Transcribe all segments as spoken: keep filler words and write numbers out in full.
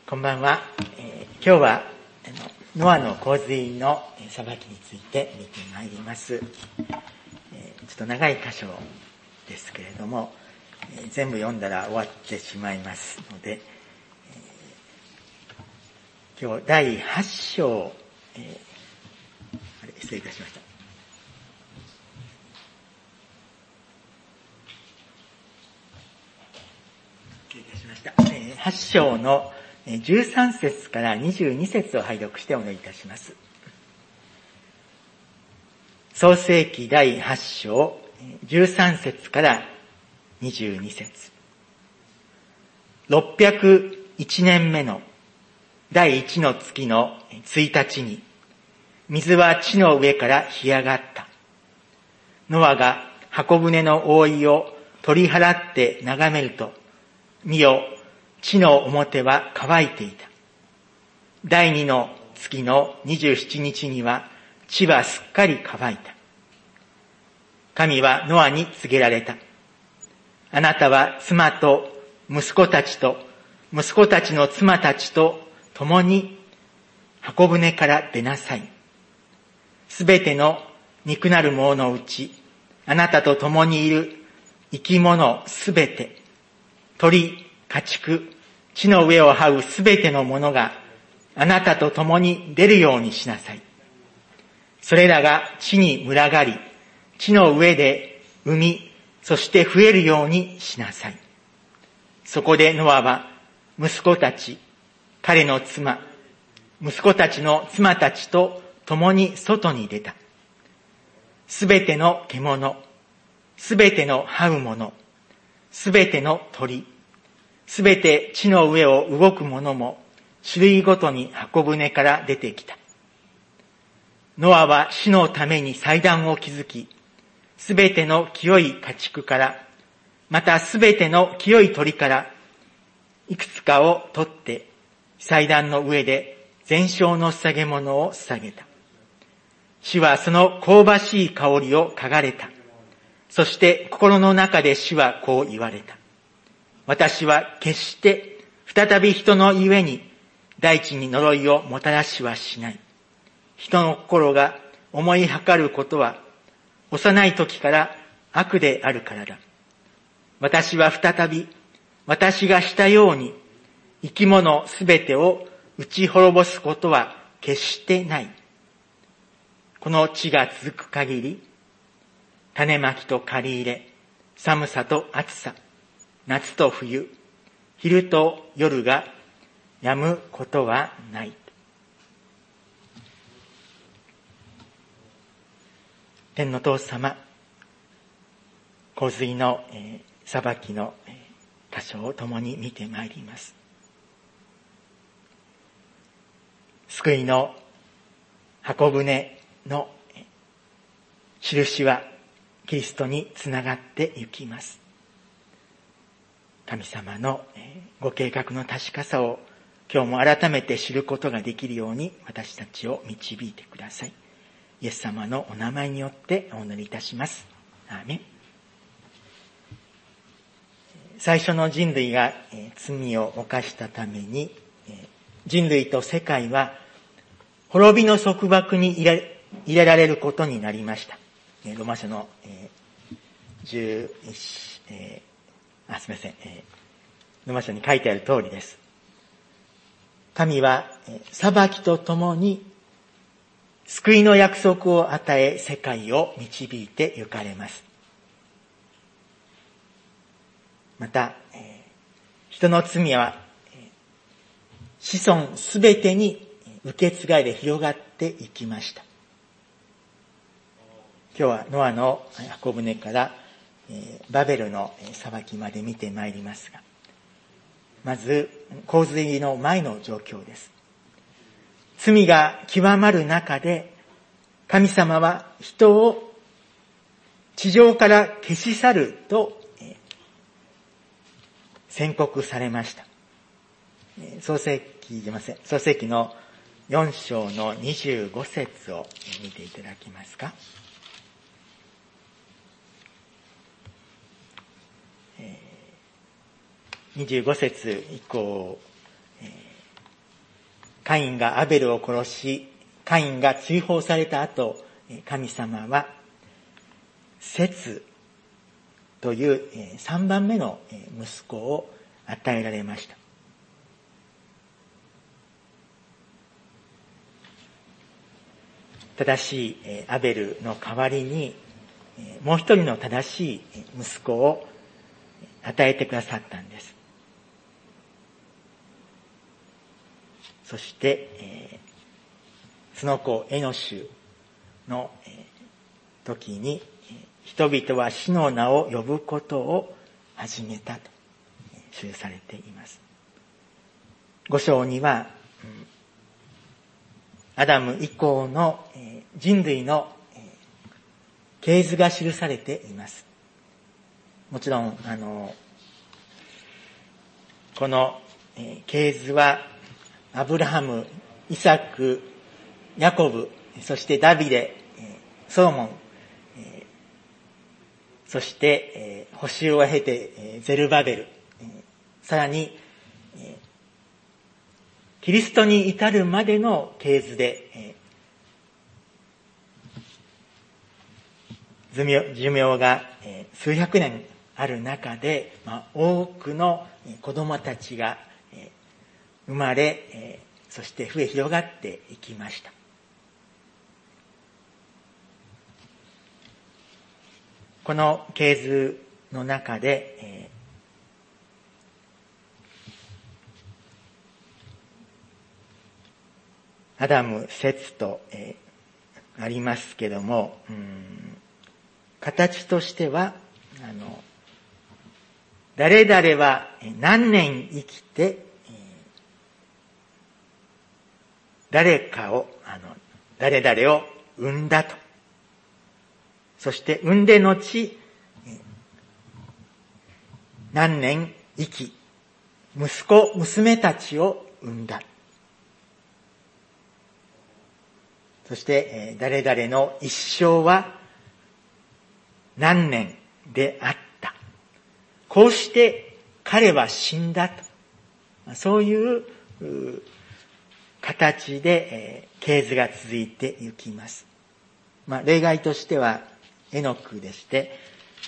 こんばんは。えー、今日はノアの洪水の裁きについて見てまいります。えー、ちょっと長い箇所ですけれども、えー、全部読んだら終わってしまいますので、えー、今日だいはち章、えー、あれ失礼いたしました。失礼いたしました。えー、はち章のじゅうさん節からにじゅうに節を拝読してお祈りいたします。創世記だいはち章じゅうさん節からにじゅうに節。ろっぴゃくいちねんめのだいいちの月のついたちに、水は地の上から干上がった。ノアが箱舟の覆いを取り払って眺めると、見よ、地の表は乾いていた。だいにの月のにじゅうしちにちには地はすっかり乾いた。神はノアに告げられた。あなたは妻と息子たちと息子たちの妻たちと共に箱舟から出なさい。すべての肉なるもののうち、あなたと共にいる生き物すべて、鳥、家畜、地の上を這うすべてのものがあなたと共に出るようにしなさい。それらが地に群がり、地の上で産み、そして増えるようにしなさい。そこでノアは息子たち、彼の妻、息子たちの妻たちと共に外に出た。すべての獣、すべての這うもの、すべての鳥、すべて地の上を動くものも種類ごとに箱舟から出てきた。ノアは死のために祭壇を築き、すべての清い家畜から、またすべての清い鳥から、いくつかを取って祭壇の上で全焼の捧げ物を捧げた。主はその香ばしい香りを嗅がれた。そして心の中で主はこう言われた。私は決して再び人のゆえに大地に呪いをもたらしはしない。人の心が思いはかることは幼い時から悪であるからだ。私は再び私がしたように生き物すべてを打ち滅ぼすことは決してない。この地が続く限り、種まきと刈り入れ、寒さと暑さ、夏と冬、昼と夜が止むことはない。天の父様、洪水の、えー、裁きの、えー、箇所を共に見てまいります。救いの箱舟の、えー、印はキリストにつながってゆきます。神様のご計画の確かさを今日も改めて知ることができるように私たちを導いてください。イエス様のお名前によってお祈りいたします。アーメン。最初の人類が罪を犯したために人類と世界は滅びの束縛に入れ、入れられることになりました。ローマ書のじゅういち、えーあ、すみません。えー、ローマ書に書いてある通りです。神は、えー、裁きとともに、救いの約束を与え、世界を導いて行かれます。また、えー、人の罪は、えー、子孫すべてに受け継がれ広がっていきました。今日はノアの箱舟から、バベルの裁きまで見てまいりますが、まず洪水の前の状況です。罪が極まる中で神様は人を地上から消し去ると宣告されました。創世記じゃません創世記のよん章のにじゅうご節を見ていただけますか。にじゅうご節以降、えカインがアベルを殺し、カインが追放された後、神様はセツというさんばんめの息子を与えられました。正しいアベルの代わりにもう一人の正しい息子を与えてくださったんです。そして、その子エノシュの時に人々は死の名を呼ぶことを始めたと記されています。五章にはアダム以降の人類の系図が記されています。もちろんあのこの系図はアブラハム、イサク、ヤコブ、そしてダビデ、ソロモン、そして補修を経てゼルバベル、さらにキリストに至るまでの系図で寿命、寿命が数百年ある中で、多くの子供たちが生まれ、そして増え広がっていきました。この系図の中で、アダム、セツとありますけども、うん、形としては、あの、誰々は何年生きて、誰かを、あの、誰々を産んだと。そして産んで後、何年生き、息子、娘たちを産んだ。そして誰々の一生は何年であった。こうして彼は死んだと。そういう形で系図が続いていきます。まあ、例外としてはエノクでして、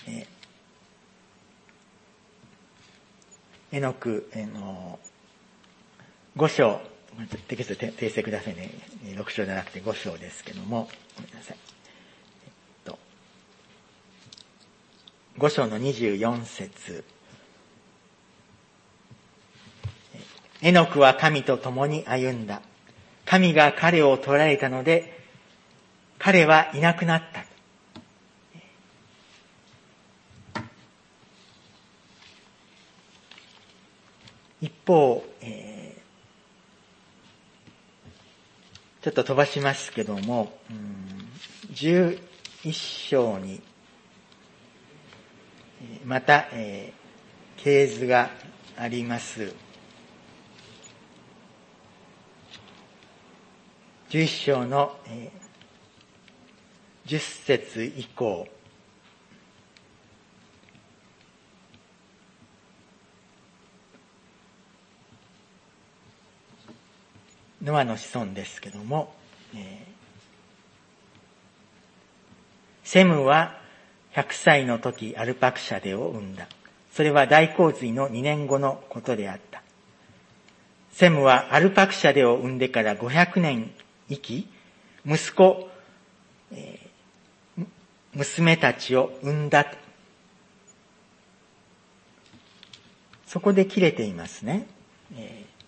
エノクの五章、テキスト訂正くださいね。六章じゃなくて五章ですけども、ごめんなさい。えっと、五章の二十四節。エノクは神と共に歩んだ。神が彼を捕らえたので、彼はいなくなった。一方、えー、ちょっと飛ばしますけども、うん、じゅういっ章に、また、えー、系図があります。じゅういっ章の、えー、じゅっ節以降、ノアの子孫ですけども、えー、セムはひゃくさいの時アルパクシャデを産んだ。それは大洪水のにねんごのことであった。セムはアルパクシャデを産んでからごひゃくねん生き、息子、えー、娘たちを産んだ。そこで切れていますね。えー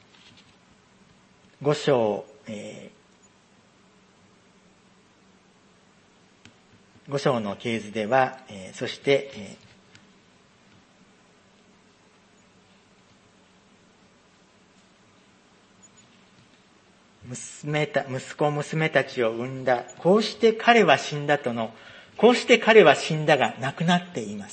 五章、えー、五章の系図では、えー、そして、えー、娘た、息子娘たちを産んだ。こうして彼は死んだとの、こうして彼は死んだが亡くなっています。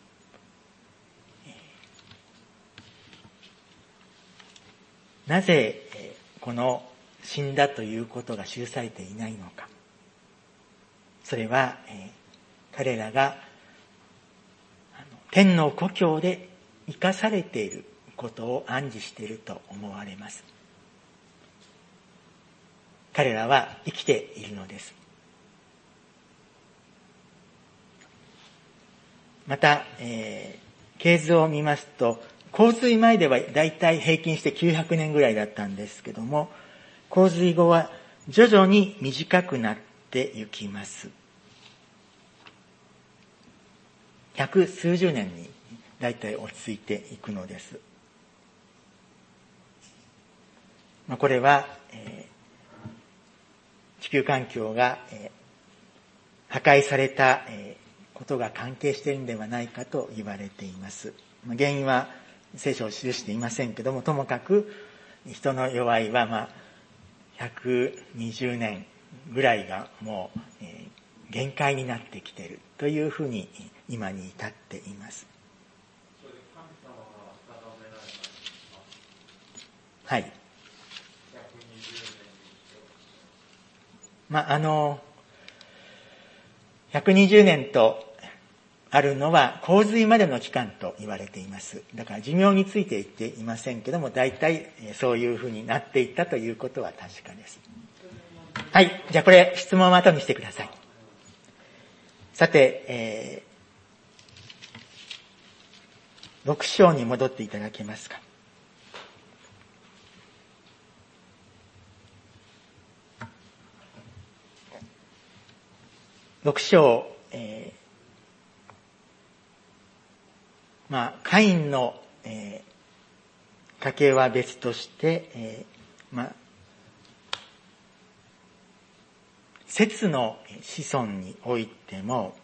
なぜ、この死んだということが記されていないのか。それは、えー、彼らがあの天の故郷で生かされていることを暗示していると思われます。 彼らは生きているのです。また、えー、系図を見ますと、洪水前ではだいたい平均してきゅうひゃくねんぐらいだったんですけども、洪水後は徐々に短くなっていきます。百数十年にだいたい落ち着いていくのです。まあ、これは、えー、地球環境が、えー、破壊された、えー、ことが関係しているのではないかと言われています。まあ、原因は聖書を記していませんけども、ともかく人の弱いはまあひゃくにじゅうねんぐらいがもう、えー、限界になってきているというふうに今に至っています。はい。まあ、あの、ひゃくにじゅうねんとあるのは洪水までの期間と言われています。だから寿命について言っていませんけども、大体そういうふうになっていったということは確かです。はい。じゃあこれ質問を後にしてください。さて、えー、ろく章に戻っていただけますか。ろく章、えー、まあ、カインの、えー、家系は別として、えー、まあ、セツの子孫においても、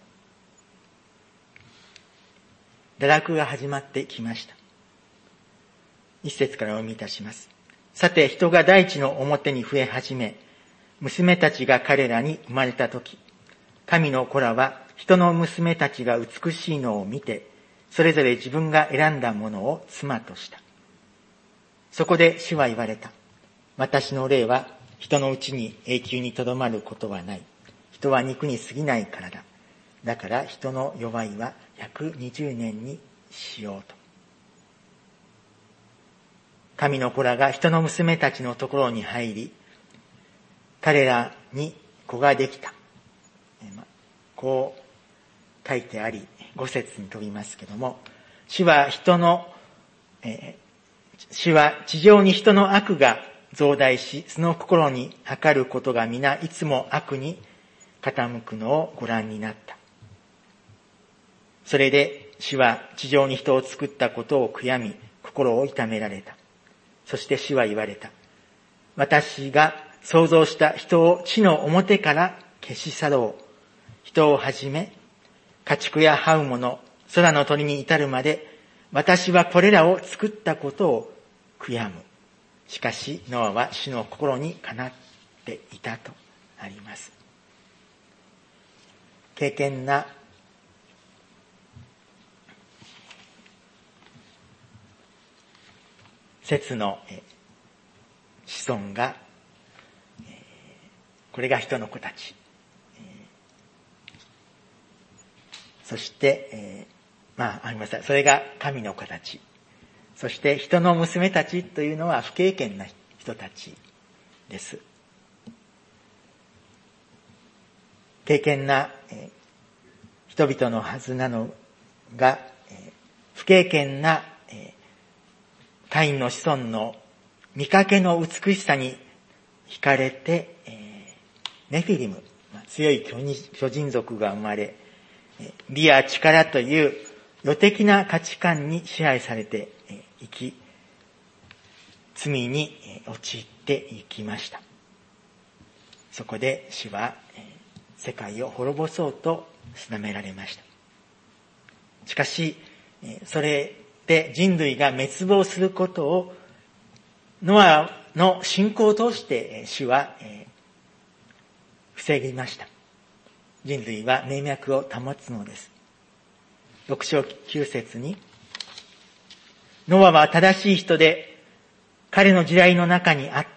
堕落が始まってきました。一節からお読みいたします。さて、人が大地の表に増え始め、娘たちが彼らに生まれたとき、神の子らは人の娘たちが美しいのを見て、それぞれ自分が選んだものを妻とした。そこで主は言われた。私の霊は人のうちに永久にとどまることはない。人は肉に過ぎないからだ。だから人の弱いはひゃくにじゅうねんにしようと。神の子らが人の娘たちのところに入り、彼らに子ができた。こう書いてあり、五節に飛びますけども、主は人の、えー、主は地上に人の悪が増大し、その心に計ることが皆いつも悪に傾くのをご覧になった。それで主は地上に人を作ったことを悔やみ、心を痛められた。そして主は言われた。私が創造した人を地の表から消し去ろう。人をはじめ、家畜や這うもの、空の鳥に至るまで、私はこれらを作ったことを悔やむ。しかし、ノアは主の心にかなっていたとあります。敬虔なセツの子孫が、これが人の子たち。そして、えー、まあ、ありました。それが神の子たち。そして人の娘たちというのは不敬虔な人たちです。敬虔な、えー、人々のはずなのが、えー、不敬虔な、えー、カインの子孫の見かけの美しさに惹かれて、えー、ネフィリム、まあ、強い巨人族が生まれ、美や力という世的な価値観に支配されていき、罪に陥っていきました。そこで主は世界を滅ぼそうと定められました。しかし、それで人類が滅亡することをノアの信仰を通して主は防ぎました。人類は命脈を保つのです。六章九節に、ノアは正しい人で、彼の時代の中にあって、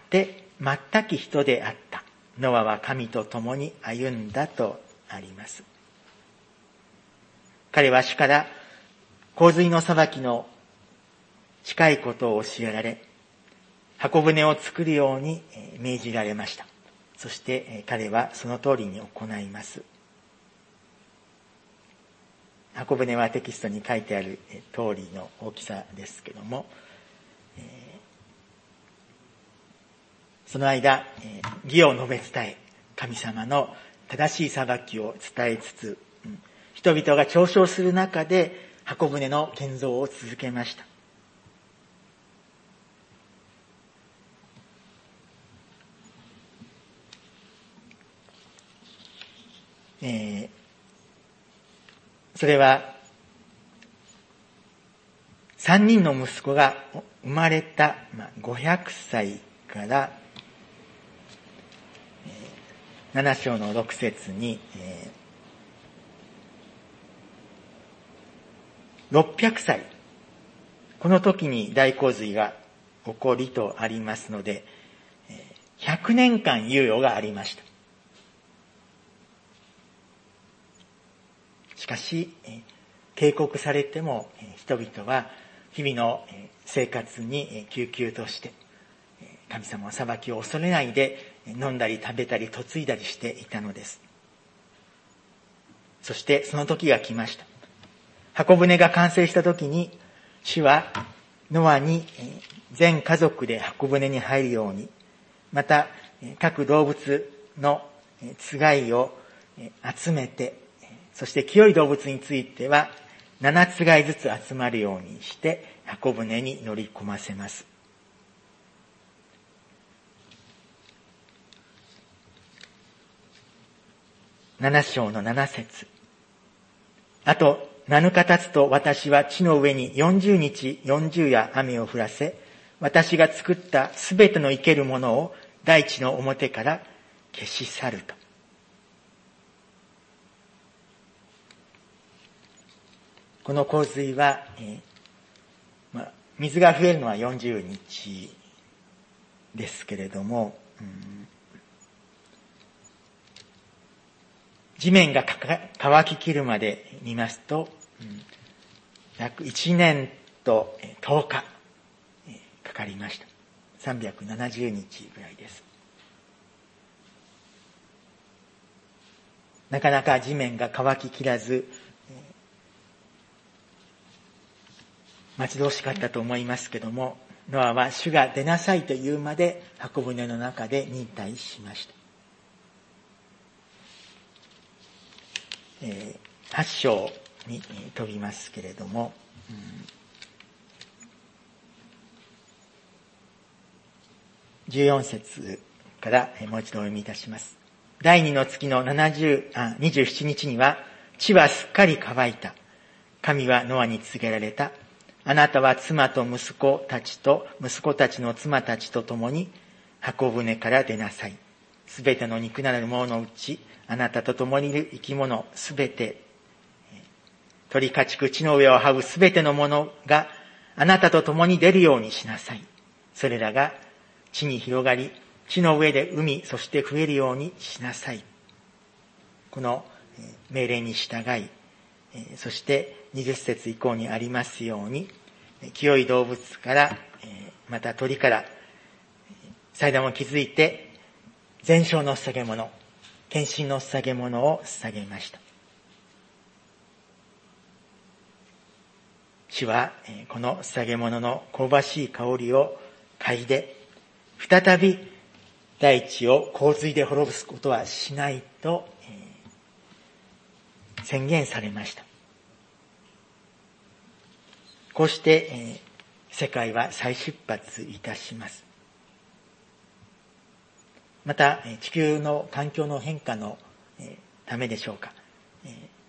全き人であった。ノアは神と共に歩んだとあります。彼は主から洪水の裁きの近いことを教えられ、箱舟を作るように命じられました。 そして彼はその通りに行います。箱舟はテキストに書いてある通りの大きさですけども、その間、義を述べ伝え、神様の正しい裁きを伝えつつ、人々が嘲笑する中で箱舟の建造を続けました。えー、それは三人の息子が生まれたごひゃくさいからなな章のろく節にろっぴゃくさい、この時に大洪水が起こりとありますので、ひゃくねんかん猶予がありました。しかし、警告されても人々は日々の生活に救急として神様の裁きを恐れないで飲んだり食べたり嫁いだりしていたのです。そしてその時が来ました。箱舟が完成した時に、主はノアに全家族で箱舟に入るように、また各動物のつがいを集めて、そして清い動物についてはななつがいずつ集まるようにして箱舟に乗り込ませます。なな章のなな節。あとなのか経つと私は地の上によんじゅうにちよんじゅう夜雨を降らせ、私が作ったすべての生けるものを大地の表から消し去ると。この洪水は、えーまあ、水が増えるのはよんじゅうにちですけれども、うん、地面が乾ききるまで見ますと、うん、約いちねんととおか、えー、かかりました。さんびゃくななじゅうにちぐらいです。なかなか地面が乾ききらず、待ち遠しかったと思いますけども、ノアは主が出なさいと言うまで箱舟の中で忍耐しました。えー、はち章に飛びますけれども、うん、じゅうよん節からもう一度お読みいたします。第二の月のななじゅう、あ、にじゅうしちにちには地はすっかり乾いた。神はノアに告げられた。あなたは妻と息子たちと息子たちの妻たちと共に箱舟から出なさい。すべての肉なるもののうち、あなたと共にいる生き物すべて、鳥家畜地の上を這うすべてのものがあなたと共に出るようにしなさい。それらが地に広がり、地の上で海、そして増えるようにしなさい。この命令に従い、そしてにじゅっ節以降にありますように、清い動物から、また鳥から、祭壇を築いて、全焼の捧げ物、献身の捧げ物を捧げました。主は、この捧げ物の香ばしい香りを嗅いで、再び大地を洪水で滅ぼすことはしないと、宣言されました。こうして、えー、世界は再出発いたします。また、地球の環境の変化の、えー、ためでしょうか、え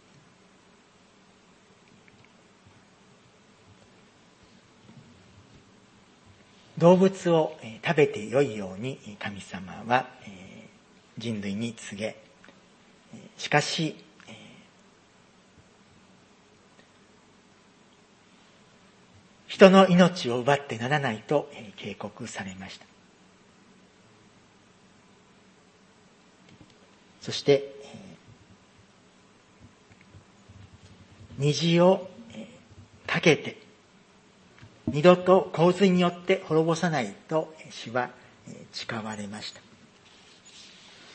ー、動物を、えー、食べてよいように神様は、えー、人類に告げ、しかし人の命を奪ってならないと警告されました。そして虹をかけて二度と洪水によって滅ぼさないと主は誓われました。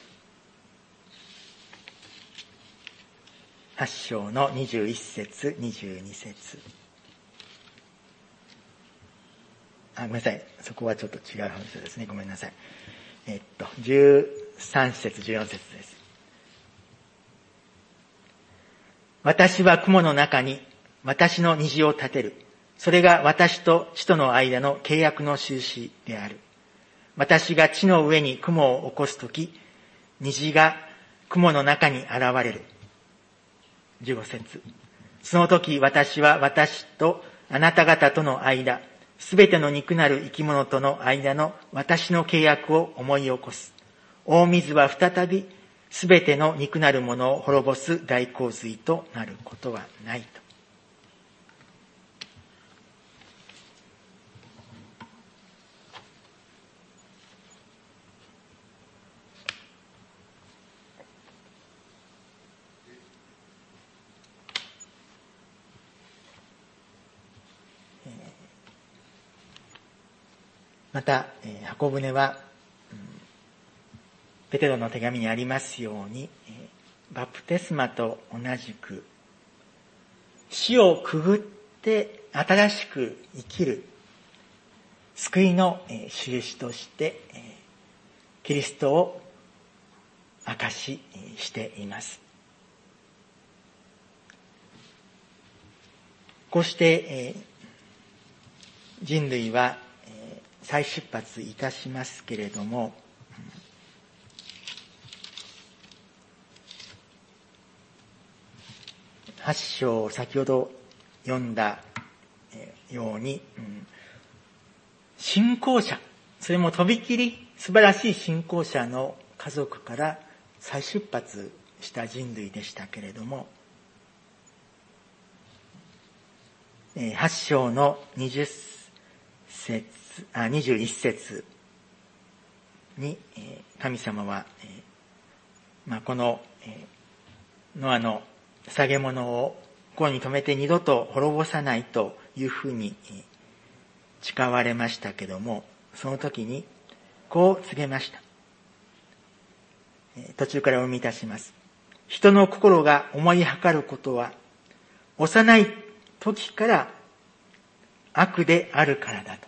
はち章のにじゅういち節、にじゅうに節。あ、ごめんなさい。そこはちょっと違う話ですね。ごめんなさい。えっと、じゅうさん節、じゅうよん節です。私は雲の中に私の虹を立てる。それが私と地との間の契約の印である。私が地の上に雲を起こすとき、虹が雲の中に現れる。じゅうご節。その時私は私とあなた方との間、すべての肉なる生き物との間の私の契約を思い起こす。大水は再びすべての肉なるものを滅ぼす大洪水となることはないと。また、箱舟は、ペテロの手紙にありますように、バプテスマと同じく、死をくぐって新しく生きる救いの印として、キリストを証ししています。こうして、人類は再出発いたしますけれども、はち章先ほど読んだように、信仰者、それもとびきり素晴らしい信仰者の家族から再出発した人類でしたけれども、はち章のにじゅう節、あ、にじゅういち節に神様は、まあ、このノアの捧げ物をここに留めて二度と滅ぼさないというふうに誓われましたけども、その時にこう告げました。途中からお読みいたします。人の心が思いはかることは幼い時から悪であるからだと。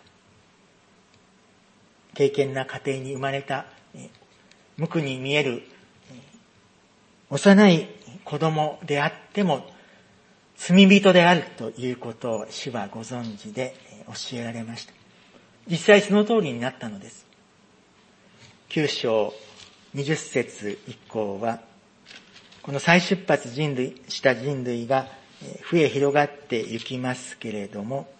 敬虔な家庭に生まれた無垢に見える幼い子供であっても罪人であるということを主はご存知で教えられました。実際その通りになったのです。きゅう章にじゅう節以降はこの再出発人類した人類が増え広がっていきますけれども、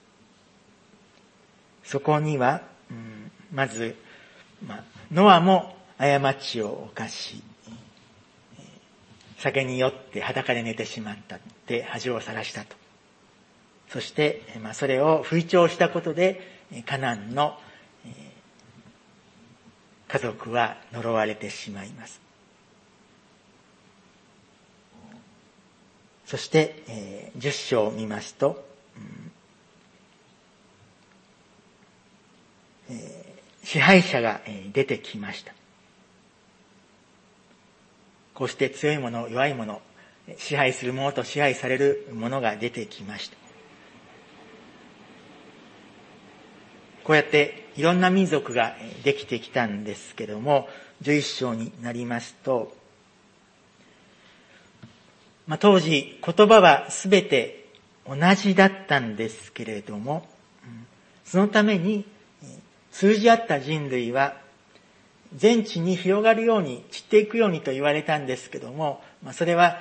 そこには、うん、まず、まあ、ノアも過ちを犯し、酒に酔って裸で寝てしまったって恥をさらしたと。そして、まあ、それを吹聴したことでカナンの家族は呪われてしまいます。そして、えー、じゅっ章を見ますと、うんえー、支配者が出てきました。こうして強いもの、弱いもの、支配するものと支配されるものが出てきました。こうやっていろんな民族ができてきたんですけども、じゅういち章になりますと、まあ、当時言葉はすべて同じだったんですけれども、そのために通じ合った人類は全地に広がるように散っていくようにと言われたんですけども、まあ、それは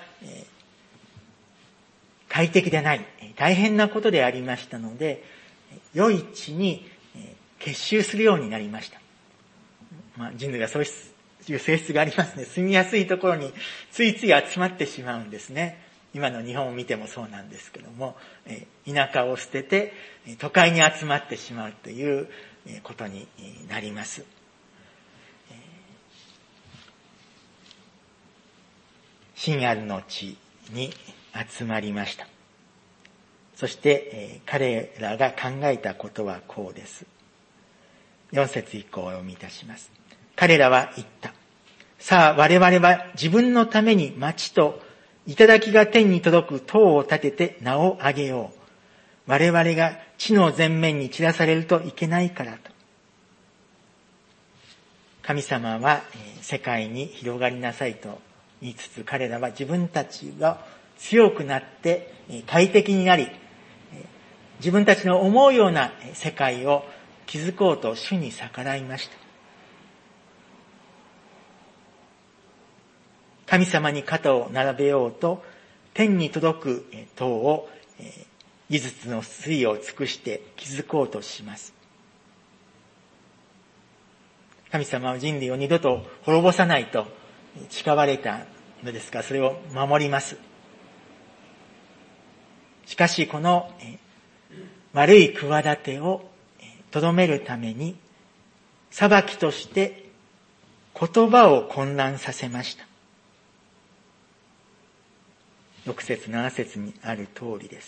快適でない、大変なことでありましたので、良い地に結集するようになりました。まあ、人類はそういう性質がありますね。住みやすいところについつい集まってしまうんですね。今の日本を見てもそうなんですけども、田舎を捨てて都会に集まってしまうということになります。シンアルの地に集まりました。そして、えー、彼らが考えたことはこうです。よん節以降をお読みいたします。彼らは言った。さあ我々は自分のために町と頂が天に届く塔を立てて名を上げよう。我々が地の前面に散らされるといけないからと。神様は世界に広がりなさいと言いつつ、彼らは自分たちが強くなって快適になり、自分たちの思うような世界を築こうと主に逆らいました。神様に肩を並べようと、天に届く塔を技術の粋を尽くして築こうとします。神様は人類を二度と滅ぼさないと誓われたのですから、それを守ります。しかしこの悪い企てをとどめるために、裁きとして言葉を混乱させました。ろく節なな節にある通りです。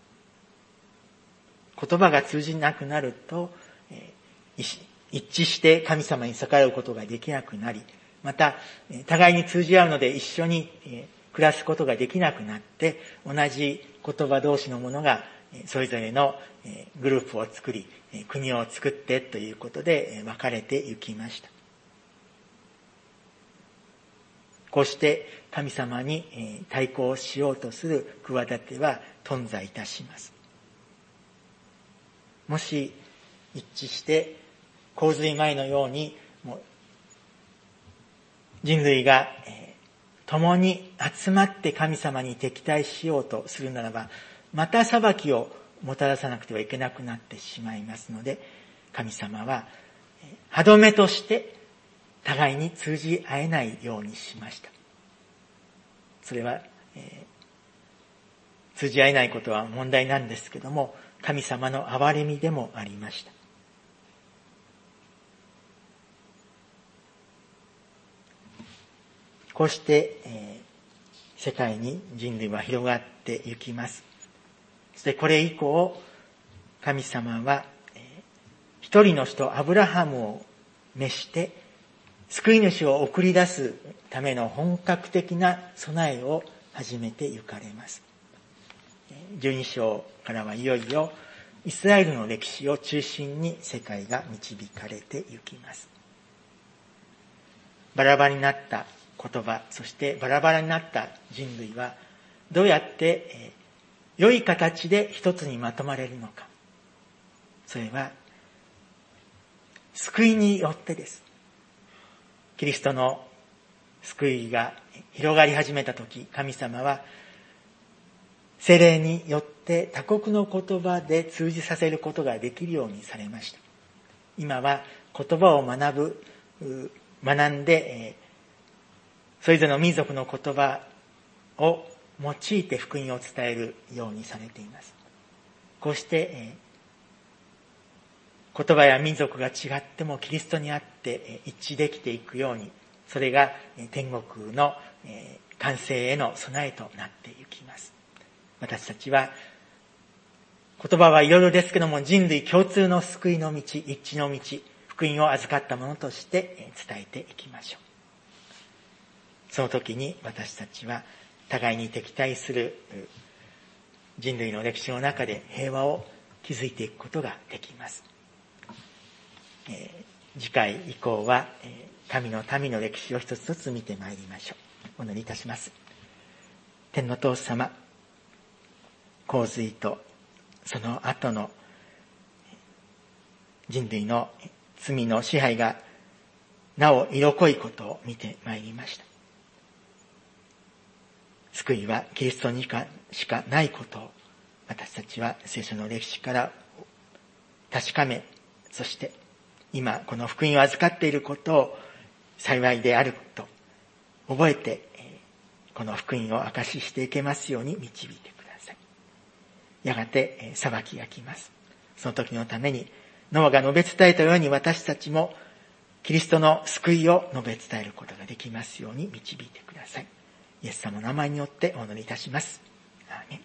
言葉が通じなくなると、一致して神様に逆らうことができなくなり、また互いに通じ合うので一緒に暮らすことができなくなって、同じ言葉同士のものがそれぞれのグループを作り、国を作ってということで分かれていきました。こうして神様に対抗しようとする企ては頓挫いたします。もし一致して洪水前のようにもう人類が共に集まって神様に敵対しようとするならば、また裁きをもたらさなくてはいけなくなってしまいますので、神様は歯止めとして互いに通じ合えないようにしました。それは、えー、通じ合えないことは問題なんですけども、神様の憐れみでもありました。こうして、えー、世界に人類は広がっていきます。そしてこれ以降、神様は、えー、一人の人アブラハムを召して救い主を送り出すための本格的な備えを始めて行かれます。じゅうに章からはいよいよイスラエルの歴史を中心に世界が導かれて行きます。バラバラになった言葉、そしてバラバラになった人類はどうやって良い形で一つにまとまれるのか。それは救いによってです。キリストの救いが広がり始めたとき、神様は聖霊によって他国の言葉で通じさせることができるようにされました。今は言葉を学ぶ、学んで、それぞれの民族の言葉を用いて福音を伝えるようにされています。こうして、言葉や民族が違ってもキリストにあって一致できていくように、それが天国の完成への備えとなっていきます。私たちは言葉はいろいろですけども、人類共通の救いの道、一致の道、福音を預かったものとして伝えていきましょう。その時に私たちは互いに敵対する人類の歴史の中で平和を築いていくことができます。えー、次回以降は、えー、神の民の歴史を一つずつ見てまいりましょう。お祈りいたします。天の父様、洪水とその後の人類の罪の支配がなお色濃いことを見てまいりました。救いはキリストにしかないことを私たちは聖書の歴史から確かめ、そして今この福音を預かっていることを幸いであると覚えて、この福音を証ししていけますように導いてください。やがて裁きが来ます。その時のためにノアが述べ伝えたように、私たちもキリストの救いを述べ伝えることができますように導いてください。イエス様の名前によってお祈りいたします。アーメン。